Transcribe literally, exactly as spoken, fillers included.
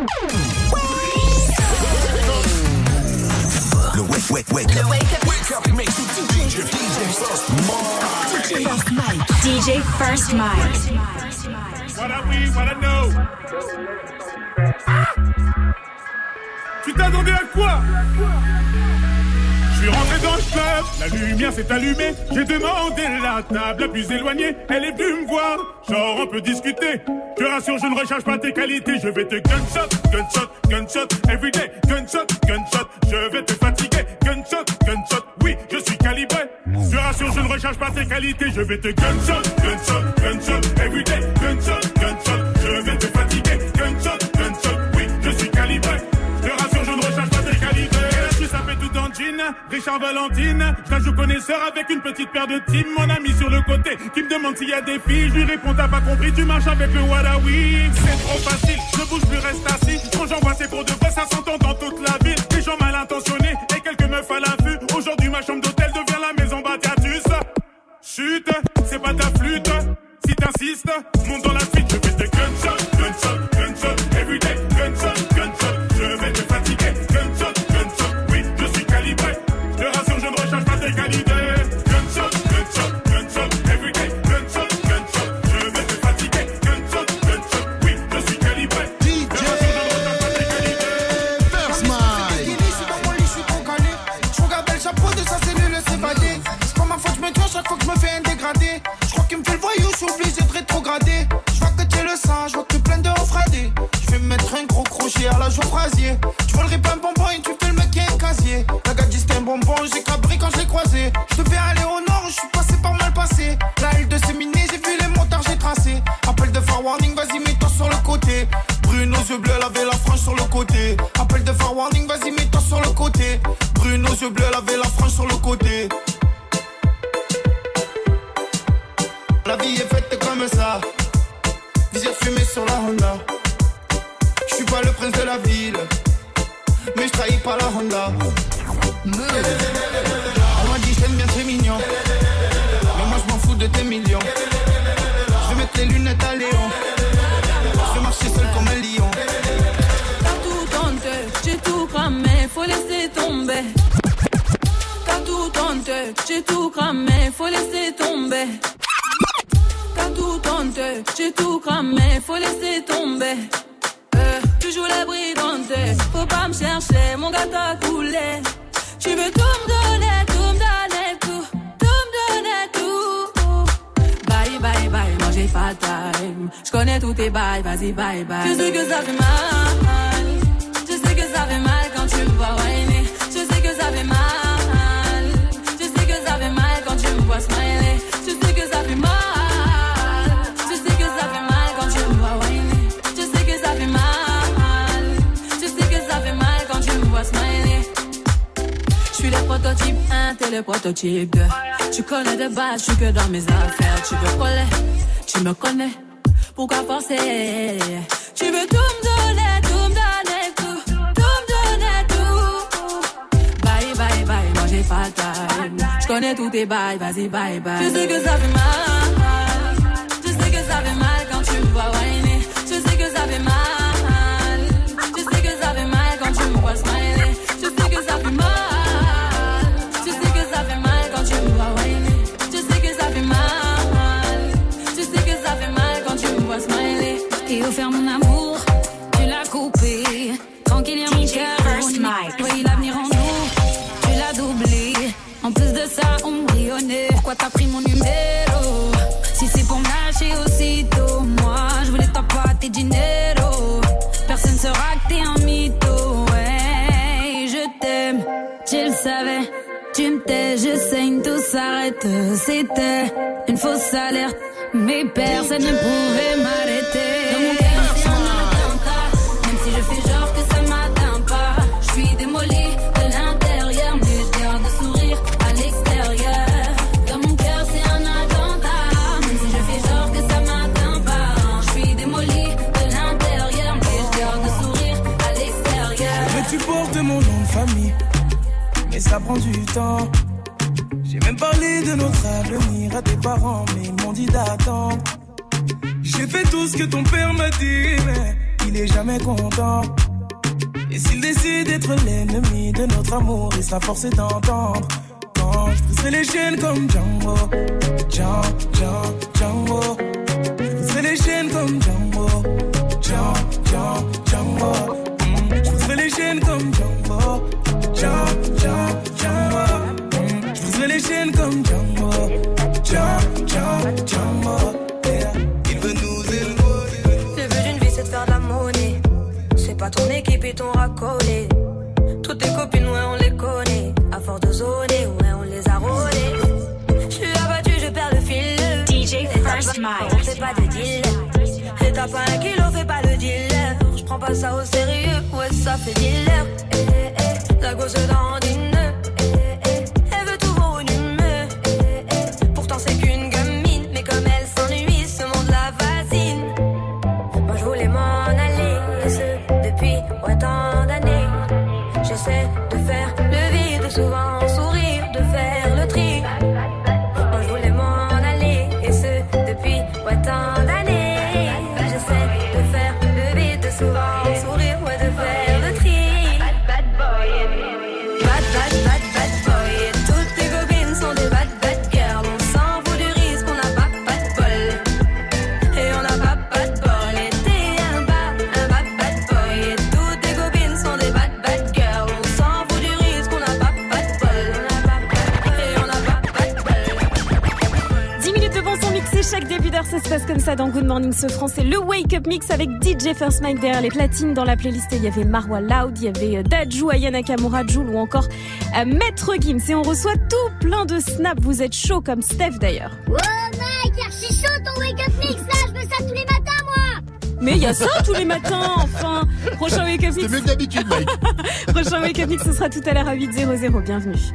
Le wake, wake, wake up. Le wake up. Wake up makes you D J. D J First Mike. D J First Mike. What are we, what I know. Ah! Tu t'attendais à quoi? Je suis rentré dans le club, la lumière s'est allumée. J'ai demandé la table la plus éloignée. Elle est venue me voir, genre on peut discuter. Je te rassure, je ne recherche pas tes qualités. Je vais te gunshot, gunshot, gunshot, everyday. Gunshot, gunshot, je vais te fatiguer. Gunshot, gunshot, oui, je suis calibré. Je te rassure, je ne recherche pas tes qualités. Je vais te gunshot, gunshot, gunshot, everyday. Gunshot, gunshot, je vais te fatiguer. Gunshot, gunshot, oui, je suis calibré. Je te rassure, je ne recherche pas tes qualités. Ça fait tout en jean, Richard Valentine. Je joue connaisseur avec une petite paire de team. Mon ami sur le côté qui me demande s'il y a des filles. Je lui réponds t'as pas compris, tu marches avec le Wadawi. C'est trop facile, je bouge plus, reste assis. Quand j'envoie c'est pour de vrai, ça s'entend dans toute la ville. Des gens mal intentionnés et quelques meufs à l'affût. Aujourd'hui ma chambre d'hôtel devient la maison Batiatus. Chut, c'est pas ta flûte. Si t'insistes, monte dans la suite. Je vais te gunshot, gunshot, gunshot, everyday. Gunshot, gunshot, je vais te fatiguer. Gunshot, gunshot, oui, je suis calibré. Je te rassure, je ne recherche pas tes qualités. Gunshot, gunshot, gunshot, everyday. Gunshot, gunshot, je vais te fatiguer. Gunshot, gunshot, oui, je suis calibré. D J First Mike. Je suis dans mon lit, je suis trop calé. Je regardais le chapeau de sa cellule s'évader. C'est pas ma faute, je me tue chaque fois que je me fais un dégradé. Je crois qu'il me fait le voyou, je suis obligé de rétrograder. Je vois que tu es le sang, je vois que tu es plein de refradés. Je vais me mettre un gros crochet à la joie brasier. Tu vois le rip un bonbon et tu fais le mec qui est un casier. La gars dit c'était un bonbon, j'ai cabré quand je l'ai croisé. Je devais aller au nord, je suis passé par mal passé. La L de séminé, j'ai vu les motards, j'ai tracé. Appel de far warning, vas-y mets-toi sur le côté. Brune aux yeux bleus, elle avait la frange sur le côté. Appel de far warning, vas-y mets-toi sur le côté. Brune aux yeux bleus, elle avait la frange sur le côté. La vie est faite comme ça. Visière fumée sur la Honda. Je suis pas le prince de la ville, mais je trahis pas la Honda. On m'a dit je t'aime bien, c'est mignon, mais moi je m'en fous de tes millions. Je vais mettre les lunettes à Léon. Je vais marcher seul comme un lion. T'as tout tenté, j'ai tout cramé, faut laisser tomber. T'as tout tenté, j'ai tout cramé, faut laisser tomber. T'as tout tenté, j'ai tout cramé, faut laisser tomber. Euh, tu joues la brigante, faut pas me chercher, mon gars t'a coulé. Tu veux tout me donner, tout me donner, tout, tout me donner, tout. Bye, bye, bye, moi j'ai pas time. J'connais tous tes bails, vas-y, bye, bye. Je sais que ça fait mal, je sais que ça fait mal quand tu me vois whiner. Je sais que ça fait mal, je sais que ça fait mal quand tu me vois smiler. Je sais que ça fait mal. Prototype un, t'es le prototype deux. Tu connais de base, je suis que dans mes affaires. Tu veux coller, tu me connais. Pourquoi forcer? Tu veux tout me donner, tout me donner, tout, tout me donner, tout. Bye, bye, bye, moi j'ai pas time. Je connais tous tes bails, vas-y, bye, bye. Je sais que ça fait mal, je sais que ça fait mal quand tu me vois whiner. Je sais que ça fait mal, je sais que ça fait mal quand tu me vois smiler. Je sais que ça fait mal. T'es offert mon amour, tu l'as coupé. Tranquille, y'a mon cœur. Oui, l'avenir en nous, tu l'as doublé. En plus de ça, on brillonnait. Pourquoi t'as pris mon numéro? Si c'est pour me lâcher aussitôt, moi je voulais t'apporter dinero. Personne saura que t'es un mytho. Ouais, je t'aime, tu le savais. Tu me tais, je saigne, tout s'arrête. C'était une fausse alerte, mais personne ne pouvait m'arrêter. Dans mon cœur, c'est un attentat. Même si je fais genre que ça m'atteint pas, je suis démolie de l'intérieur, mais je garde le sourire à l'extérieur. Dans mon cœur, c'est un attentat. Même si je fais genre que ça m'atteint pas, je suis démolie de l'intérieur, mais je garde le sourire à l'extérieur. Mais tu portes mon nom de famille, mais ça prend du temps. J'ai même parlé de notre avenir à tes parents, mais ils m'ont dit d'attendre. J'ai fait tout ce que ton père m'a dit, mais il est jamais content. Et s'il décide d'être l'ennemi de notre amour, il sera forcé d'entendre. Quand je briserai les chaînes comme Django, Django, Django, Django. Je briserai les chaînes comme Django, Django, Django, Django. Mm. Je briserai les chaînes comme Django, Django, Django, Django. Mm. Je briserai les chaînes comme Django, Django, Django, Django. Yeah. Il veut nous élever. Le but d'une vie c'est de faire de la monnaie. C'est pas ton équipe et ton racolé. Toutes tes copines, ouais, on les connaît. À force de zoner, ouais, on les a rôlées. J'suis abattu, je perds le fil. D J First Mike. On fait pas de deal. Et t'as pas un kilo, fais pas le dealer. J'prends pas ça au sérieux, ouais, ça fait dealer. Eh, eh, eh, la gosse dans une nœud. Eh, eh, elle veut tout voir une humeur. Eh, eh, pourtant c'est qu'une gamine. Mais comme elle s'ennuie, ce monde la fascine. Moi j'voulais m'en aller. Et ce, depuis autant d'années. J'essaie de faire le vide, souvent sourire, de faire le tri. Moi je voulais m'en aller, et ce, depuis ouais, tant d'années. J'essaie de faire le vide, souvent sourire, ouais, de faire le tri. Bad, bad boy, bad, bad, bad, bad boy. Et toutes tes copines sont des bad, bad girls. On s'en fout du risque, on n'a pas, pas de bol. Et on n'a pas, pas de bol. Et t'es un bad, un bad, bad boy. Et toutes tes copines sont des bad, bad girls. Chaque début d'heure, ça se passe comme ça dans Good Morning Sofran. C'est le Wake Up Mix avec D J First Mike derrière les platines. Dans la playlist, il y avait Marwa Loud, il y avait Dadju, Aya Nakamura, Jul ou encore euh, Maître Gims. Et on reçoit tout plein de snaps. Vous êtes chaud comme Steph d'ailleurs. Oh Mike, archi chaud ton Wake Up Mix là, je veux ça tous les matins moi. Mais il y a ça tous les matins, enfin. Prochain Wake Up Mix. C'est mieux que d'habitude, Mike. Prochain Wake Up Mix, ce sera tout à l'heure à huit heures. Bienvenue.